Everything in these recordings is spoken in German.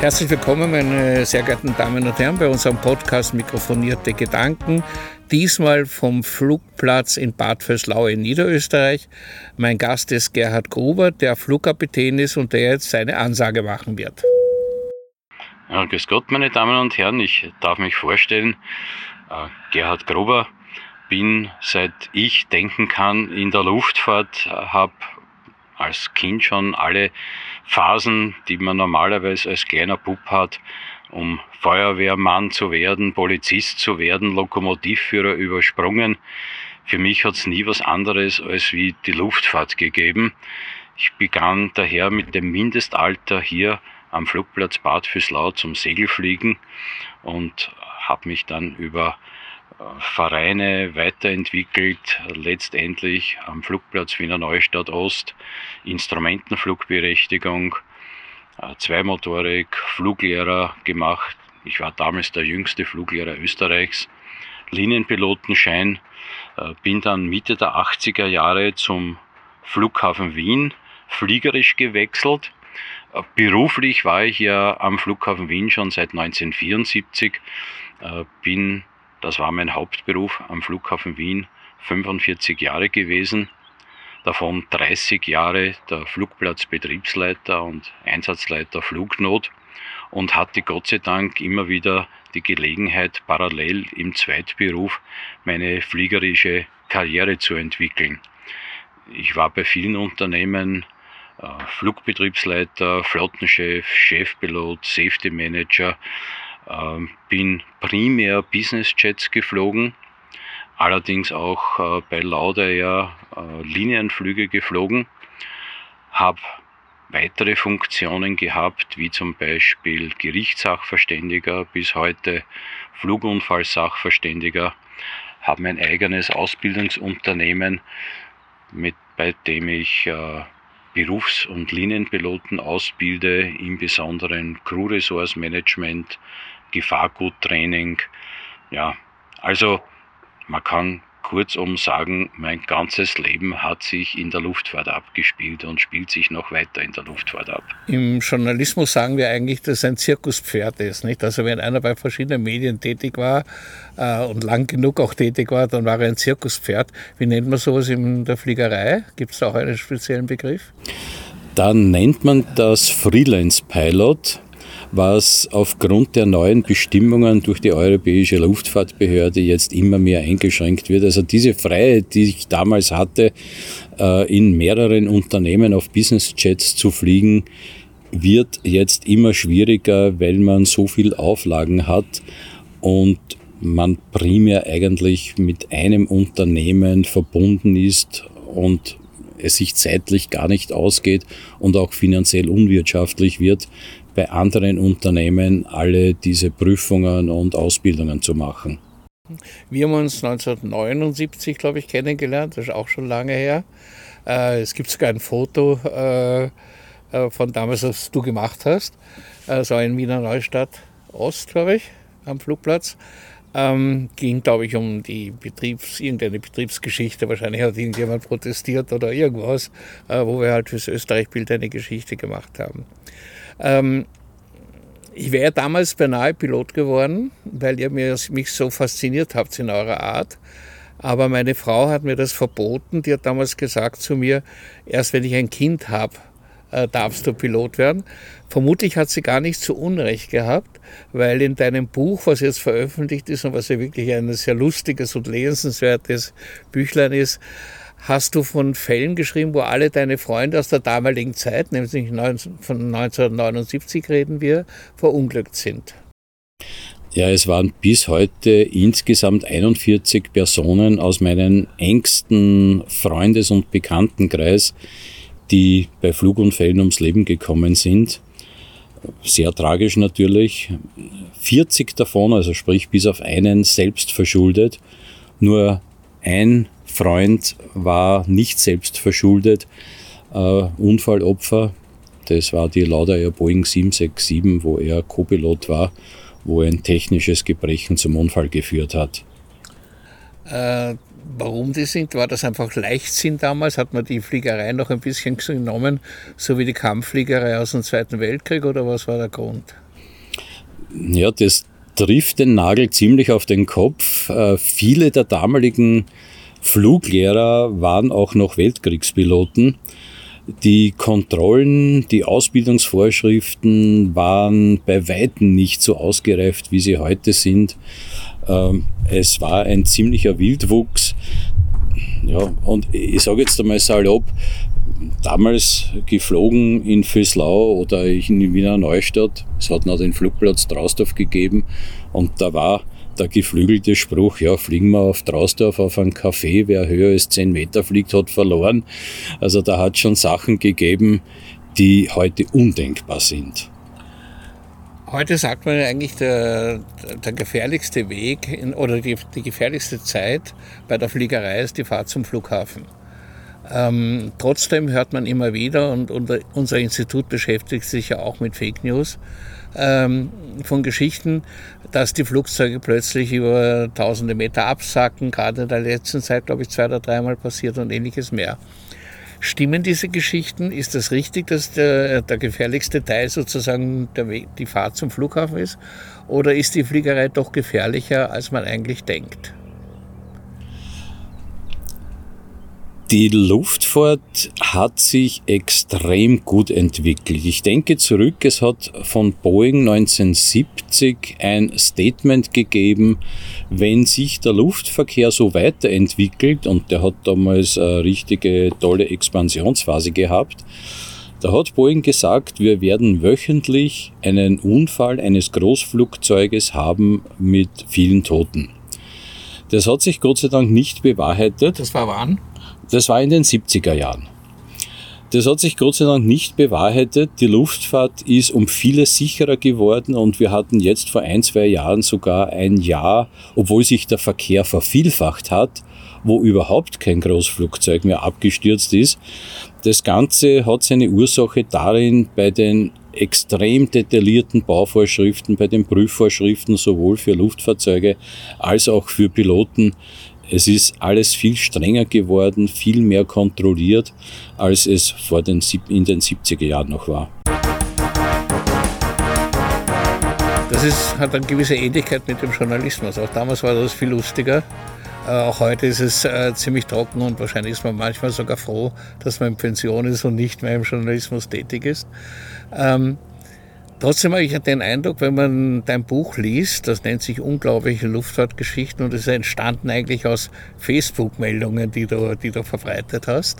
Herzlich willkommen, meine sehr geehrten Damen und Herren, bei unserem Podcast Mikrofonierte Gedanken. Diesmal vom Flugplatz in Bad Vöslau in Niederösterreich. Mein Gast ist Gerhard Gruber, der Flugkapitän ist und der jetzt seine Ansage machen wird. Ja, grüß Gott, meine Damen und Herren, ich darf mich vorstellen, Gerhard Gruber, bin seit ich denken kann in der Luftfahrt, habe als Kind schon alle Phasen, die man normalerweise als kleiner Bub hat, um Feuerwehrmann zu werden, Polizist zu werden, Lokomotivführer übersprungen. Für mich hat es nie was anderes als wie die Luftfahrt gegeben. Ich begann daher mit dem Mindestalter hier am Flugplatz Bad Vöslau zum Segelfliegen und habe mich dann über Vereine weiterentwickelt, letztendlich am Flugplatz Wiener Neustadt Ost, Instrumentenflugberechtigung, Zweimotorik, Fluglehrer gemacht. Ich war damals der jüngste Fluglehrer Österreichs, Linienpilotenschein, bin dann Mitte der 80er Jahre zum Flughafen Wien fliegerisch gewechselt. Beruflich war ich ja am Flughafen Wien schon seit 1974, das war mein Hauptberuf am Flughafen Wien, 45 Jahre gewesen, davon 30 Jahre der Flugplatzbetriebsleiter und Einsatzleiter Flugnot und hatte Gott sei Dank immer wieder die Gelegenheit, parallel im Zweitberuf meine fliegerische Karriere zu entwickeln. Ich war bei vielen Unternehmen Flugbetriebsleiter, Flottenchef, Chefpilot, Safety Manager, bin primär Business-Jets geflogen, allerdings auch bei Laudair Linienflüge geflogen, habe weitere Funktionen gehabt, wie zum Beispiel Gerichtssachverständiger, bis heute Flugunfallsachverständiger, habe mein eigenes Ausbildungsunternehmen, bei dem ich Berufs- und Linienpiloten ausbilde, im Besonderen Crew-Resource-Management, Gefahrguttraining. Ja, also man kann kurzum sagen, mein ganzes Leben hat sich in der Luftfahrt abgespielt und spielt sich noch weiter in der Luftfahrt ab. Im Journalismus sagen wir eigentlich, dass es ein Zirkuspferd ist, nicht? Also wenn einer bei verschiedenen Medien tätig war und lang genug auch tätig war, dann war er ein Zirkuspferd. Wie nennt man sowas in der Fliegerei? Gibt es da auch einen speziellen Begriff? Dann nennt man das Freelance Pilot, was aufgrund der neuen Bestimmungen durch die Europäische Luftfahrtbehörde jetzt immer mehr eingeschränkt wird. Also diese Freiheit, die ich damals hatte, in mehreren Unternehmen auf Business-Jets zu fliegen, wird jetzt immer schwieriger, weil man so viel Auflagen hat und man primär eigentlich mit einem Unternehmen verbunden ist und es sich zeitlich gar nicht ausgeht und auch finanziell unwirtschaftlich wird, bei anderen Unternehmen alle diese Prüfungen und Ausbildungen zu machen. Wir haben uns 1979, glaube ich, kennengelernt, das ist auch schon lange her. Es gibt sogar ein Foto von damals, was du gemacht hast, so in Wiener Neustadt Ost, glaube ich, am Flugplatz. Ging, glaube ich, um die irgendeine Betriebsgeschichte. Wahrscheinlich hat irgendjemand protestiert oder irgendwas, wo wir halt fürs Österreich-Bild eine Geschichte gemacht haben. Ich wäre damals beinahe Pilot geworden, weil ihr mich so fasziniert habt in eurer Art. Aber meine Frau hat mir das verboten. Die hat damals gesagt zu mir, erst wenn ich ein Kind habe, darfst du Pilot werden. Vermutlich hat sie gar nicht so Unrecht gehabt, weil in deinem Buch, was jetzt veröffentlicht ist und was ja wirklich ein sehr lustiges und lesenswertes Büchlein ist, hast du von Fällen geschrieben, wo alle deine Freunde aus der damaligen Zeit, nämlich von 1979 reden wir, verunglückt sind. Ja, es waren bis heute insgesamt 41 Personen aus meinem engsten Freundes- und Bekanntenkreis, die bei Flugunfällen ums Leben gekommen sind. Sehr tragisch natürlich. 40 davon, also sprich bis auf einen, selbst verschuldet. Nur ein Freund war nicht selbst verschuldet, Unfallopfer. Das war die Laudair Boeing 767, wo er Co-Pilot war, wo ein technisches Gebrechen zum Unfall geführt hat. Warum die sind? War das einfach Leichtsinn damals? Hat man die Fliegerei noch ein bisschen genommen, so wie die Kampffliegerei aus dem Zweiten Weltkrieg, oder was war der Grund? Ja, das trifft den Nagel ziemlich auf den Kopf. Viele der damaligen Fluglehrer waren auch noch Weltkriegspiloten. Die Kontrollen, die Ausbildungsvorschriften waren bei Weitem nicht so ausgereift, wie sie heute sind. Es war ein ziemlicher Wildwuchs. Ja, und ich sage jetzt einmal salopp, damals geflogen in Vöslau oder in Wiener Neustadt. Es hat noch den Flugplatz Trausdorf gegeben und da war der geflügelte Spruch, ja, fliegen wir auf Trausdorf auf einen Café, wer höher als 10 Meter fliegt, hat verloren. Also da hat es schon Sachen gegeben, die heute undenkbar sind. Heute sagt man ja eigentlich, der gefährlichste Weg oder die gefährlichste Zeit bei der Fliegerei ist die Fahrt zum Flughafen. Trotzdem hört man immer wieder, und unser Institut beschäftigt sich ja auch mit Fake News, von Geschichten, dass die Flugzeuge plötzlich über tausende Meter absacken, gerade in der letzten Zeit, glaube ich, 2 oder 3 Mal passiert und ähnliches mehr. Stimmen diese Geschichten? Ist das richtig, dass der gefährlichste Teil sozusagen die Fahrt zum Flughafen ist? Oder ist die Fliegerei doch gefährlicher, als man eigentlich denkt? Die Luftfahrt hat sich extrem gut entwickelt. Ich denke zurück, es hat von Boeing 1970 ein Statement gegeben, wenn sich der Luftverkehr so weiterentwickelt, und der hat damals eine richtige tolle Expansionsphase gehabt, da hat Boeing gesagt, wir werden wöchentlich einen Unfall eines Großflugzeuges haben mit vielen Toten. Das hat sich Gott sei Dank nicht bewahrheitet. Das war wann? Das war in den 70er Jahren. Das hat sich Gott sei Dank nicht bewahrheitet. Die Luftfahrt ist um vieles sicherer geworden und wir hatten jetzt vor 1-2 Jahren sogar ein Jahr, obwohl sich der Verkehr vervielfacht hat, wo überhaupt kein Großflugzeug mehr abgestürzt ist. Das Ganze hat seine Ursache darin, bei den extrem detaillierten Bauvorschriften, bei den Prüfvorschriften sowohl für Luftfahrzeuge als auch für Piloten. Es ist alles viel strenger geworden, viel mehr kontrolliert, als es in den 70er Jahren noch war. Das hat eine gewisse Ähnlichkeit mit dem Journalismus. Auch damals war das viel lustiger. Auch heute ist es ziemlich trocken und wahrscheinlich ist man manchmal sogar froh, dass man in Pension ist und nicht mehr im Journalismus tätig ist. Trotzdem habe ich den Eindruck, wenn man dein Buch liest, das nennt sich Unglaubliche Luftfahrtgeschichten und ist entstanden eigentlich aus Facebook-Meldungen, die du verbreitet hast,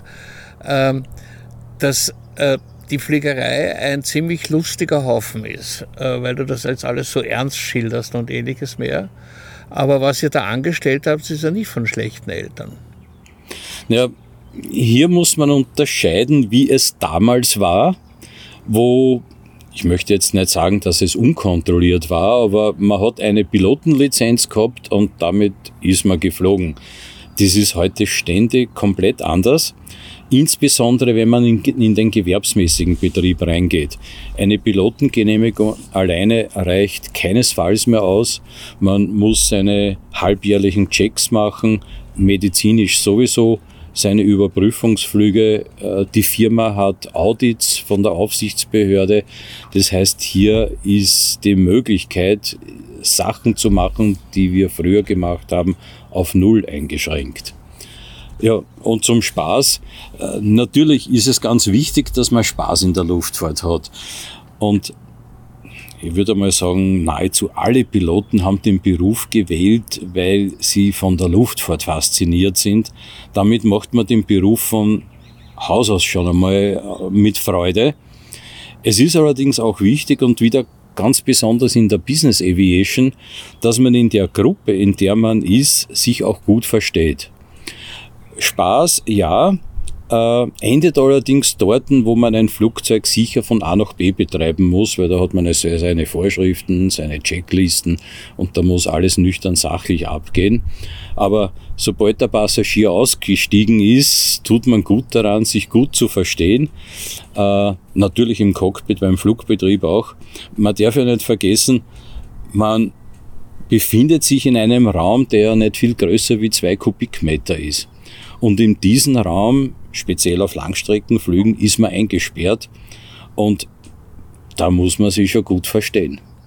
dass die Fliegerei ein ziemlich lustiger Haufen ist, weil du das jetzt alles so ernst schilderst und ähnliches mehr. Aber was ihr da angestellt habt, ist ja nicht von schlechten Eltern. Ja, hier muss man unterscheiden, wie es damals war, wo, ich möchte jetzt nicht sagen, dass es unkontrolliert war, aber man hat eine Pilotenlizenz gehabt und damit ist man geflogen. Das ist heute ständig komplett anders. Insbesondere, wenn man in den gewerbsmäßigen Betrieb reingeht. Eine Pilotengenehmigung alleine reicht keinesfalls mehr aus. Man muss seine halbjährlichen Checks machen, medizinisch sowieso, seine Überprüfungsflüge. Die Firma hat Audits von der Aufsichtsbehörde. Das heißt, hier ist die Möglichkeit, Sachen zu machen, die wir früher gemacht haben, auf null eingeschränkt. Ja, und zum Spaß. Natürlich ist es ganz wichtig, dass man Spaß in der Luftfahrt hat. Und ich würde mal sagen, nahezu alle Piloten haben den Beruf gewählt, weil sie von der Luftfahrt fasziniert sind. Damit macht man den Beruf von Haus aus schon einmal mit Freude. Es ist allerdings auch wichtig und wieder ganz besonders in der Business Aviation, dass man in der Gruppe, in der man ist, sich auch gut versteht. Spaß, ja, endet allerdings dort, wo man ein Flugzeug sicher von A nach B betreiben muss, weil da hat man seine Vorschriften, seine Checklisten und da muss alles nüchtern sachlich abgehen. Aber sobald der Passagier ausgestiegen ist, tut man gut daran, sich gut zu verstehen. Natürlich im Cockpit, beim Flugbetrieb auch. Man darf ja nicht vergessen, man befindet sich in einem Raum, der nicht viel größer wie 2 Kubikmeter ist. Und in diesem Raum, speziell auf Langstreckenflügen, ist man eingesperrt und da muss man sich schon gut verstehen.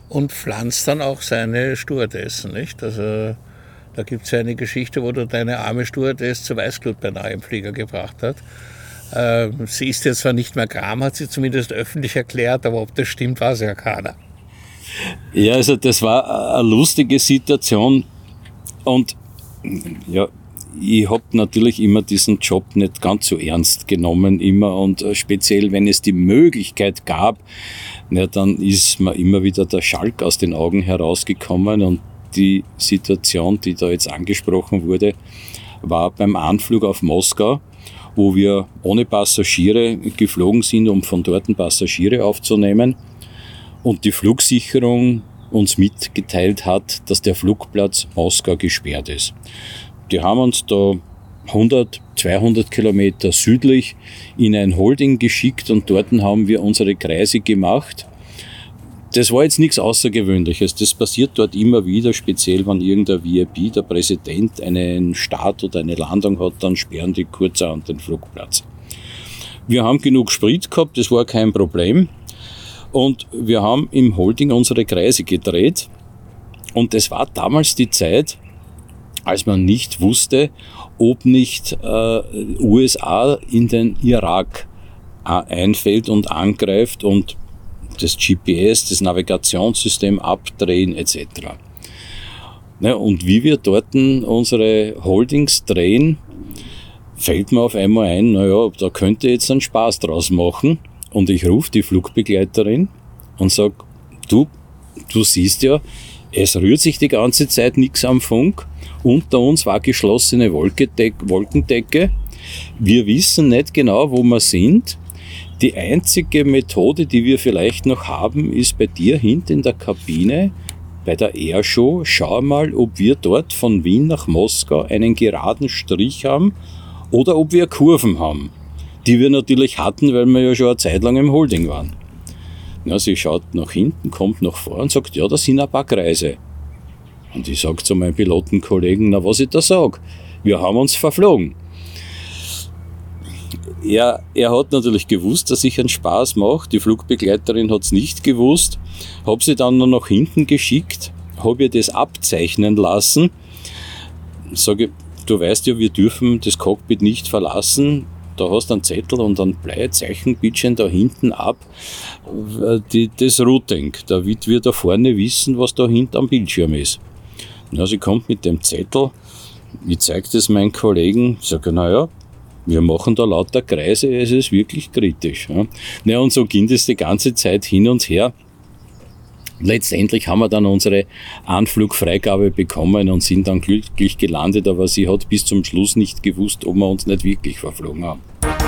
Und pflanzt dann auch seine Stewardessen, nicht? Also da gibt es ja eine Geschichte, wo du deine arme Stewardess zur Weißglut beinahe im Flieger gebracht hat. Sie ist jetzt zwar nicht mehr gram, hat sie zumindest öffentlich erklärt, aber ob das stimmt, weiß ja keiner. Ja, also das war eine lustige Situation und ja, ich habe natürlich immer diesen Job nicht ganz so ernst genommen immer und speziell, wenn es die Möglichkeit gab, ja, dann ist mir immer wieder der Schalk aus den Augen herausgekommen und die Situation, die da jetzt angesprochen wurde, war beim Anflug auf Moskau, wo wir ohne Passagiere geflogen sind, um von dort Passagiere aufzunehmen und die Flugsicherung uns mitgeteilt hat, dass der Flugplatz Moskau gesperrt ist. Die haben uns da 100, 200 Kilometer südlich in ein Holding geschickt und dort haben wir unsere Kreise gemacht. Das war jetzt nichts Außergewöhnliches. Das passiert dort immer wieder, speziell wenn irgendein VIP, der Präsident, einen Start oder eine Landung hat, dann sperren die kurzerhand den Flugplatz. Wir haben genug Sprit gehabt, das war kein Problem. Und wir haben im Holding unsere Kreise gedreht. Und das war damals die Zeit, als man nicht wusste, ob nicht USA in den Irak einfällt und angreift und das GPS, das Navigationssystem abdrehen etc. Ja, und wie wir dort unsere Holdings drehen, fällt mir auf einmal ein, naja, da könnte jetzt einen Spaß draus machen. Und ich rufe die Flugbegleiterin und sage, du siehst ja, es rührt sich die ganze Zeit nichts am Funk. Unter uns war geschlossene Wolkendecke. Wir wissen nicht genau, wo wir sind. Die einzige Methode, die wir vielleicht noch haben, ist bei dir hinten in der Kabine, bei der Airshow. Schau mal, ob wir dort von Wien nach Moskau einen geraden Strich haben oder ob wir Kurven haben, die wir natürlich hatten, weil wir ja schon eine Zeit lang im Holding waren. Na, sie schaut nach hinten, kommt nach vorne und sagt, ja, da sind ein paar Kreise. Und ich sage zu meinem Pilotenkollegen, na, was ich da sage, wir haben uns verflogen. Er hat natürlich gewusst, dass ich einen Spaß mache. Die Flugbegleiterin hat es nicht gewusst. Habe sie dann noch nach hinten geschickt, habe ihr das abzeichnen lassen. Sage, du weißt ja, wir dürfen das Cockpit nicht verlassen. Da hast du einen Zettel und einen Bleizeichen, bitte da hinten ab, das Routing, damit wir da vorne wissen, was da hinten am Bildschirm ist. Na, sie kommt mit dem Zettel, ich zeige das meinen Kollegen, sage, naja, wir machen da lauter Kreise, es ist wirklich kritisch. Ja. Na, und so ging es die ganze Zeit hin und her. Letztendlich haben wir dann unsere Anflugfreigabe bekommen und sind dann glücklich gelandet, aber sie hat bis zum Schluss nicht gewusst, ob wir uns nicht wirklich verflogen haben.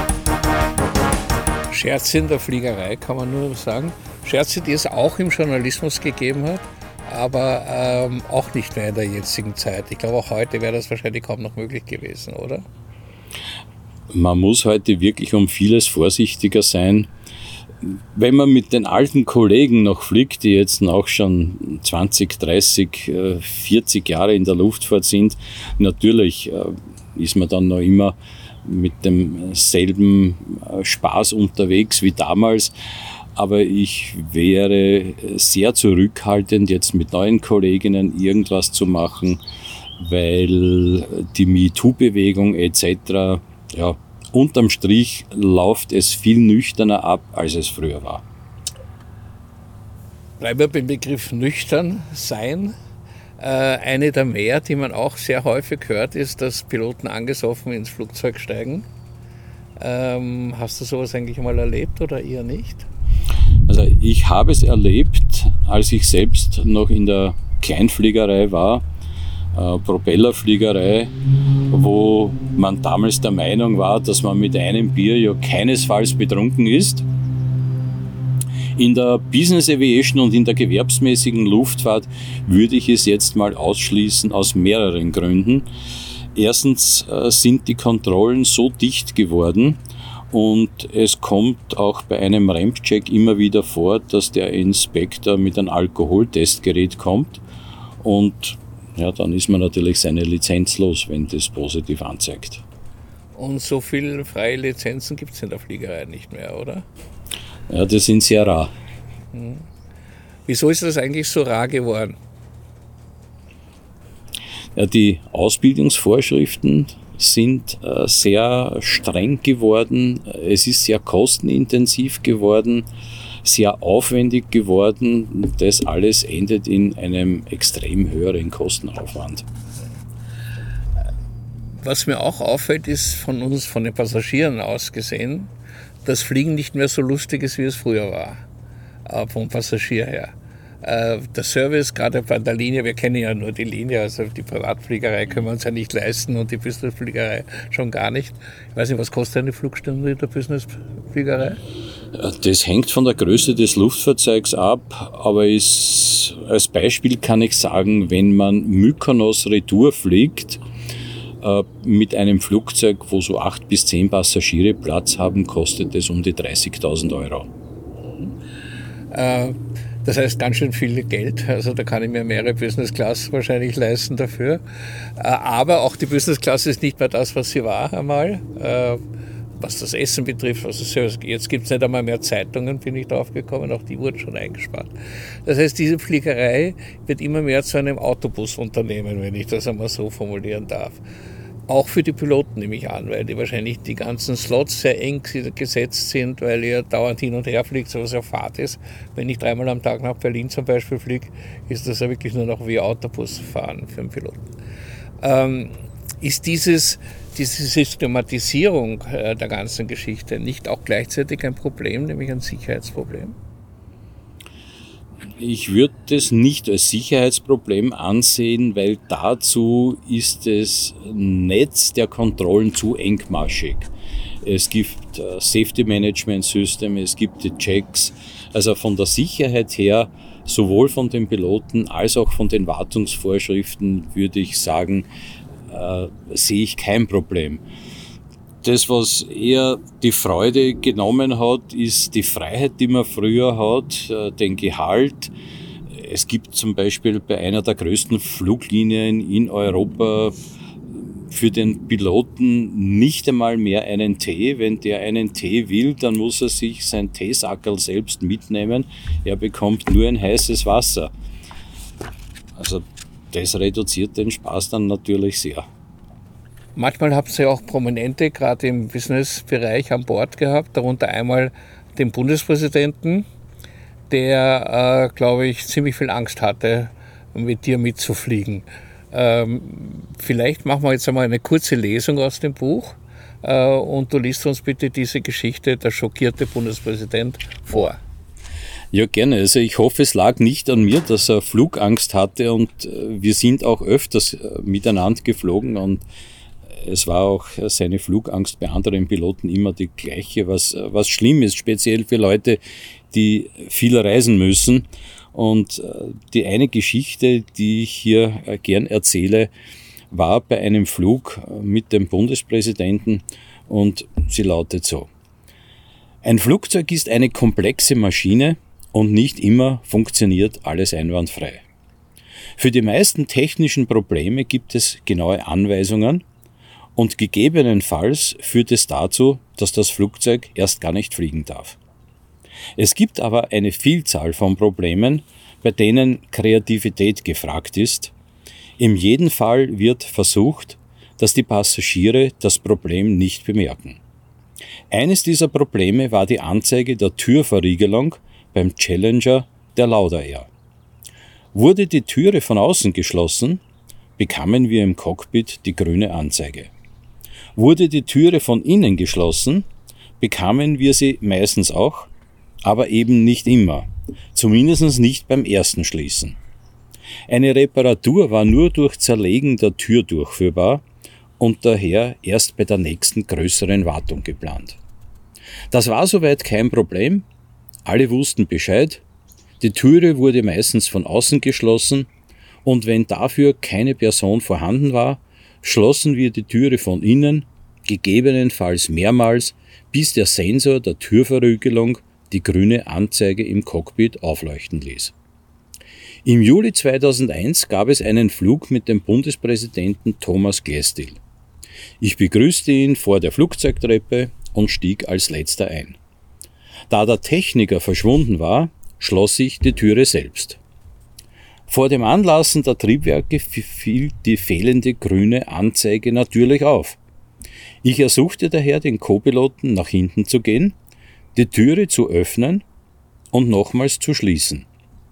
Scherze in der Fliegerei, kann man nur sagen. Scherze, die es auch im Journalismus gegeben hat, aber auch nicht mehr in der jetzigen Zeit. Ich glaube, auch heute wäre das wahrscheinlich kaum noch möglich gewesen, oder? Man muss heute wirklich um vieles vorsichtiger sein. Wenn man mit den alten Kollegen noch fliegt, die jetzt auch schon 20, 30, 40 Jahre in der Luftfahrt sind, natürlich ist man dann noch immer mit demselben Spaß unterwegs wie damals. Aber ich wäre sehr zurückhaltend, jetzt mit neuen Kolleginnen irgendwas zu machen, weil die MeToo-Bewegung etc., ja, unterm Strich läuft es viel nüchterner ab, als es früher war. Bleiben wir beim Begriff nüchtern sein. Eine der mehr, die man auch sehr häufig hört, ist, dass Piloten angesoffen ins Flugzeug steigen. Hast du sowas eigentlich mal erlebt oder eher nicht? Also ich habe es erlebt, als ich selbst noch in der Kleinfliegerei war, Propellerfliegerei, wo man damals der Meinung war, dass man mit einem Bier ja keinesfalls betrunken ist. In der Business Aviation und in der gewerbsmäßigen Luftfahrt würde ich es jetzt mal ausschließen aus mehreren Gründen. Erstens sind die Kontrollen so dicht geworden und es kommt auch bei einem Ramp-Check immer wieder vor, dass der Inspektor mit einem Alkoholtestgerät kommt und ja, dann ist man natürlich seine Lizenz los, wenn das positiv anzeigt. Und so viele freie Lizenzen gibt es in der Fliegerei nicht mehr, oder? Ja, das sind sehr rar. Wieso ist das eigentlich so rar geworden? Ja, die Ausbildungsvorschriften sind sehr streng geworden. Es ist sehr kostenintensiv geworden, sehr aufwendig geworden. Das alles endet in einem extrem höheren Kostenaufwand. Was mir auch auffällt, ist von uns, von den Passagieren aus gesehen, dass Fliegen nicht mehr so lustig ist, wie es früher war, vom Passagier her. Der Service, gerade bei der Linie, wir kennen ja nur die Linie, also die Privatfliegerei können wir uns ja nicht leisten und die Businessfliegerei schon gar nicht. Ich weiß nicht, was kostet eine Flugstunde in der Businessfliegerei? Das hängt von der Größe des Luftfahrzeugs ab, aber als Beispiel kann ich sagen, wenn man Mykonos Retour fliegt, mit einem Flugzeug, wo so 8 bis 10 Passagiere Platz haben, kostet es um die 30.000 Euro. Das heißt ganz schön viel Geld, also da kann ich mir mehrere Business Class wahrscheinlich leisten dafür. Aber auch die Business Class ist nicht mehr das, was sie war einmal, was das Essen betrifft. Jetzt gibt es nicht einmal mehr Zeitungen, bin ich drauf gekommen, auch die wurden schon eingespart. Das heißt, diese Fliegerei wird immer mehr zu einem Autobusunternehmen, wenn ich das einmal so formulieren darf. Auch für die Piloten nehme ich an, weil die wahrscheinlich die ganzen Slots sehr eng gesetzt sind, weil ihr dauernd hin und her fliegt, so was ja Fahrt ist. Wenn ich 3-mal am Tag nach Berlin zum Beispiel fliege, ist das ja wirklich nur noch wie Autobus fahren für einen Piloten. Ist diese Systematisierung der ganzen Geschichte nicht auch gleichzeitig ein Problem, nämlich ein Sicherheitsproblem? Ich würde das nicht als Sicherheitsproblem ansehen, weil dazu ist das Netz der Kontrollen zu engmaschig. Es gibt Safety Management System, es gibt die Checks. Also von der Sicherheit her, sowohl von den Piloten als auch von den Wartungsvorschriften, würde ich sagen, sehe ich kein Problem. Das, was eher die Freude genommen hat, ist die Freiheit, die man früher hat, den Gehalt. Es gibt zum Beispiel bei einer der größten Fluglinien in Europa für den Piloten nicht einmal mehr einen Tee. Wenn der einen Tee will, dann muss er sich sein Teesackerl selbst mitnehmen. Er bekommt nur ein heißes Wasser. Also das reduziert den Spaß dann natürlich sehr. Manchmal habt ihr auch Prominente, gerade im Businessbereich, an Bord gehabt, darunter einmal den Bundespräsidenten, der, glaube ich, ziemlich viel Angst hatte, mit dir mitzufliegen. Vielleicht machen wir jetzt einmal eine kurze Lesung aus dem Buch und du liest uns bitte diese Geschichte, der schockierte Bundespräsident, vor. Ja, gerne. Also ich hoffe, es lag nicht an mir, dass er Flugangst hatte und wir sind auch öfters miteinander geflogen und es war auch seine Flugangst bei anderen Piloten immer die gleiche, was schlimm ist, speziell für Leute, die viel reisen müssen. Und die eine Geschichte, die ich hier gern erzähle, war bei einem Flug mit dem Bundespräsidenten und sie lautet so: Ein Flugzeug ist eine komplexe Maschine und nicht immer funktioniert alles einwandfrei. Für die meisten technischen Probleme gibt es genaue Anweisungen, und gegebenenfalls führt es dazu, dass das Flugzeug erst gar nicht fliegen darf. Es gibt aber eine Vielzahl von Problemen, bei denen Kreativität gefragt ist. In jedem Fall wird versucht, dass die Passagiere das Problem nicht bemerken. Eines dieser Probleme war die Anzeige der Türverriegelung beim Challenger der Lauda Air. Wurde die Türe von außen geschlossen, bekamen wir im Cockpit die grüne Anzeige. Wurde die Türe von innen geschlossen, bekamen wir sie meistens auch, aber eben nicht immer, zumindest nicht beim ersten Schließen. Eine Reparatur war nur durch Zerlegen der Tür durchführbar und daher erst bei der nächsten größeren Wartung geplant. Das war soweit kein Problem, alle wussten Bescheid, die Türe wurde meistens von außen geschlossen und wenn dafür keine Person vorhanden war, schlossen wir die Türe von innen, gegebenenfalls mehrmals, bis der Sensor der Türverriegelung die grüne Anzeige im Cockpit aufleuchten ließ. Im Juli 2001 gab es einen Flug mit dem Bundespräsidenten Thomas Glästil. Ich begrüßte ihn vor der Flugzeugtreppe und stieg als letzter ein. Da der Techniker verschwunden war, schloss ich die Türe selbst. Vor dem Anlassen der Triebwerke fiel die fehlende grüne Anzeige natürlich auf. Ich ersuchte daher den Co-Piloten, nach hinten zu gehen, die Türe zu öffnen und nochmals zu schließen.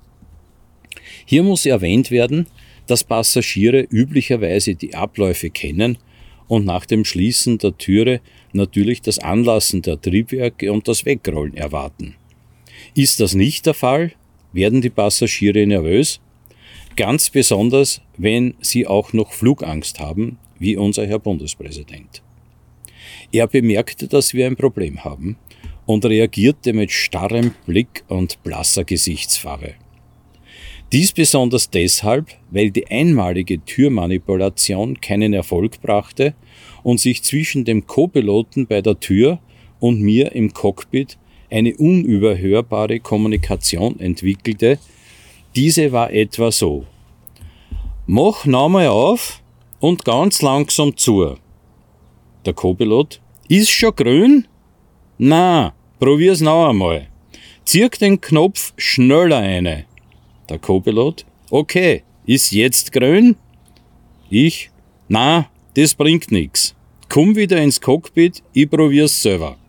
Hier muss erwähnt werden, dass Passagiere üblicherweise die Abläufe kennen und nach dem Schließen der Türe natürlich das Anlassen der Triebwerke und das Wegrollen erwarten. Ist das nicht der Fall, werden die Passagiere nervös, ganz besonders, wenn sie auch noch Flugangst haben, wie unser Herr Bundespräsident. Er bemerkte, dass wir ein Problem haben und reagierte mit starrem Blick und blasser Gesichtsfarbe. Dies besonders deshalb, weil die einmalige Türmanipulation keinen Erfolg brachte und sich zwischen dem Co-Piloten bei der Tür und mir im Cockpit eine unüberhörbare Kommunikation entwickelte. Diese war etwa so: Mach nochmal auf und ganz langsam zu. Der Co-Pilot: Ist schon grün? Na, probier's noch einmal. Zieh den Knopf schneller rein. Der Co-Pilot: Okay, ist jetzt grün? Ich: Na, das bringt nix. Komm wieder ins Cockpit, ich probier's selber.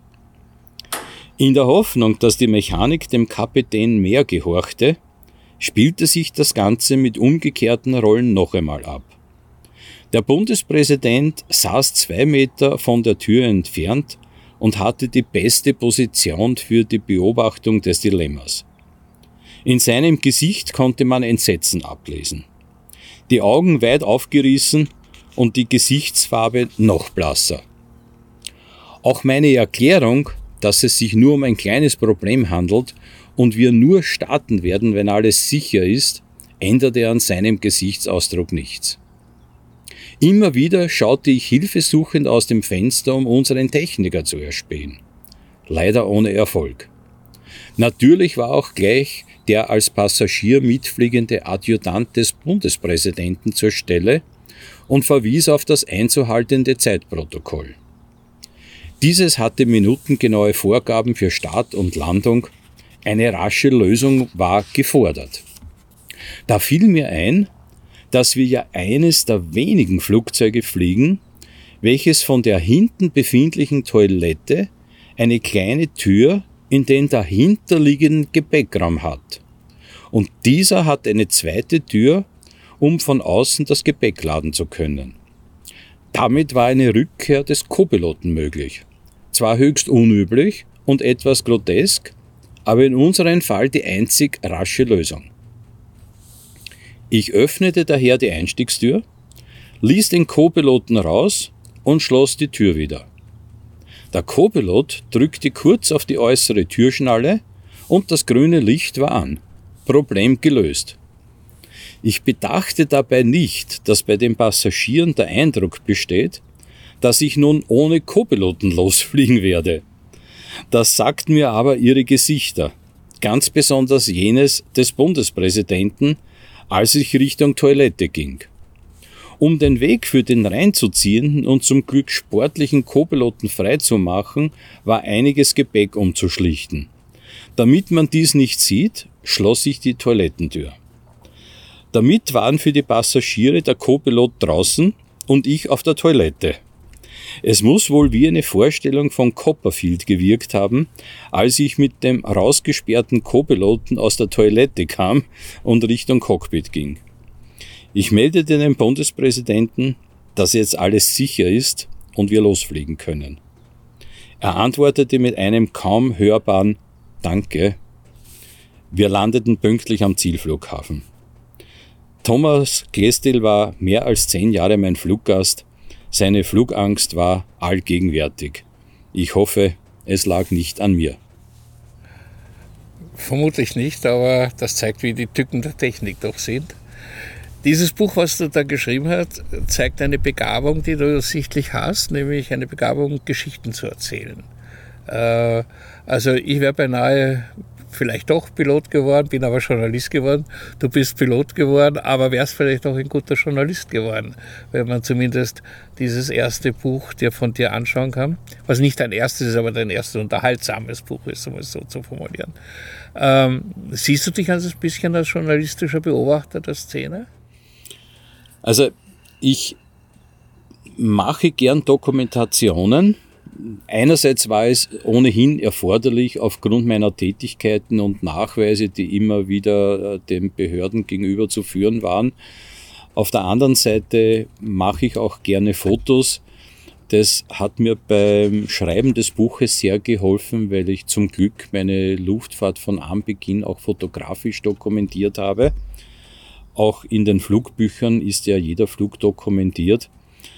In der Hoffnung, dass die Mechanik dem Kapitän mehr gehorchte, spielte sich das Ganze mit umgekehrten Rollen noch einmal ab. Der Bundespräsident saß 2 Meter von der Tür entfernt und hatte die beste Position für die Beobachtung des Dilemmas. In seinem Gesicht konnte man Entsetzen ablesen. Die Augen weit aufgerissen und die Gesichtsfarbe noch blasser. Auch meine Erklärung, dass es sich nur um ein kleines Problem handelt und wir nur starten werden, wenn alles sicher ist, änderte an seinem Gesichtsausdruck nichts. Immer wieder schaute ich hilfesuchend aus dem Fenster, um unseren Techniker zu erspähen. Leider ohne Erfolg. Natürlich war auch gleich der als Passagier mitfliegende Adjutant des Bundespräsidenten zur Stelle und verwies auf das einzuhaltende Zeitprotokoll. Dieses hatte minutengenaue Vorgaben für Start und Landung. Eine rasche Lösung war gefordert. Da fiel mir ein, dass wir ja eines der wenigen Flugzeuge fliegen, welches von der hinten befindlichen Toilette eine kleine Tür in den dahinterliegenden Gepäckraum hat. Und dieser hat eine zweite Tür, um von außen das Gepäck laden zu können. Damit war eine Rückkehr des Co-Piloten möglich. Zwar höchst unüblich und etwas grotesk, aber in unserem Fall die einzig rasche Lösung. Ich öffnete daher die Einstiegstür, ließ den Co-Piloten raus und schloss die Tür wieder. Der Co-Pilot drückte kurz auf die äußere Türschnalle und das grüne Licht war an. Problem gelöst. Ich bedachte dabei nicht, dass bei den Passagieren der Eindruck besteht, dass ich nun ohne Co-Piloten losfliegen werde. Das sagt mir aber ihre Gesichter, ganz besonders jenes des Bundespräsidenten, als ich Richtung Toilette ging. Um den Weg für den reinzuziehenden und zum Glück sportlichen Co-Piloten freizumachen, war einiges Gepäck umzuschlichten. Damit man dies nicht sieht, schloss ich die Toilettentür. Damit waren für die Passagiere der Co-Pilot draußen und ich auf der Toilette. Es muss wohl wie eine Vorstellung von Copperfield gewirkt haben, als ich mit dem rausgesperrten Co-Piloten aus der Toilette kam und Richtung Cockpit ging. Ich meldete dem Bundespräsidenten, dass jetzt alles sicher ist und wir losfliegen können. Er antwortete mit einem kaum hörbaren Danke. Wir landeten pünktlich am Zielflughafen. Thomas Glestil war mehr als 10 Jahre mein Fluggast. Seine Flugangst war allgegenwärtig. Ich hoffe, es lag nicht an mir. Vermutlich nicht, aber das zeigt, wie die Tücken der Technik doch sind. Dieses Buch, was du da geschrieben hast, zeigt eine Begabung, die du sichtlich hast, nämlich eine Begabung, Geschichten zu erzählen. Also ich wäre beinahe vielleicht doch Pilot geworden, bin aber Journalist geworden. Du bist Pilot geworden, aber wärst vielleicht auch ein guter Journalist geworden, wenn man zumindest dieses erste Buch dir von dir anschauen kann. Was nicht dein erstes ist, aber dein erstes unterhaltsames Buch ist, um es so zu formulieren. Siehst du dich ein bisschen als journalistischer Beobachter der Szene? Also ich mache gern Dokumentationen. Einerseits war es ohnehin erforderlich aufgrund meiner Tätigkeiten und Nachweise, die immer wieder den Behörden gegenüber zu führen waren. Auf der anderen Seite mache ich auch gerne Fotos. Das hat mir beim Schreiben des Buches sehr geholfen, weil ich zum Glück meine Luftfahrt von Anbeginn auch fotografisch dokumentiert habe. Auch in den Flugbüchern ist ja jeder Flug dokumentiert.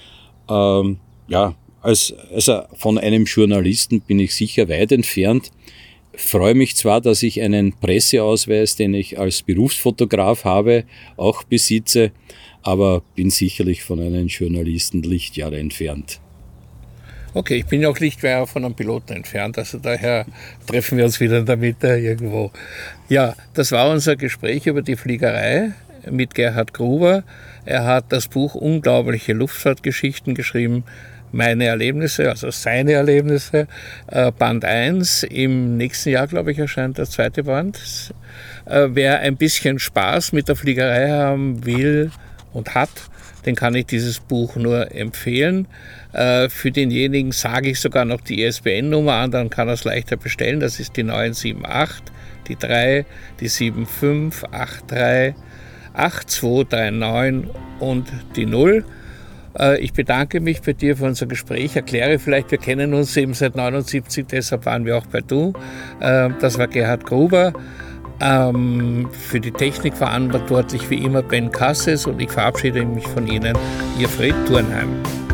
Also von einem Journalisten bin ich sicher weit entfernt. Freue mich zwar, dass ich einen Presseausweis, den ich als Berufsfotograf habe, auch besitze, aber bin sicherlich von einem Journalisten Lichtjahre entfernt. Okay, ich bin ja auch Lichtjahre von einem Piloten entfernt, also daher treffen wir uns wieder in der Mitte irgendwo. Ja, das war unser Gespräch über die Fliegerei mit Gerhard Gruber. Er hat das Buch Unglaubliche Luftfahrtgeschichten geschrieben, meine Erlebnisse, also seine Erlebnisse, Band 1. Im nächsten Jahr, glaube ich, erscheint der zweite Band. Wer ein bisschen Spaß mit der Fliegerei haben will und hat, den kann ich dieses Buch nur empfehlen. Für denjenigen sage ich sogar noch die ISBN-Nummer an, dann kann er es leichter bestellen. Das ist die 978, die 3, die 75, 83, 8239 und die 0. Ich bedanke mich bei dir für unser Gespräch, erkläre vielleicht, wir kennen uns eben seit 1979, deshalb waren wir auch bei Du. Das war Gerhard Gruber, für die Technik verantwortlich wie immer Ben Kasses und ich verabschiede mich von Ihnen, Ihr Fred Thurnheim.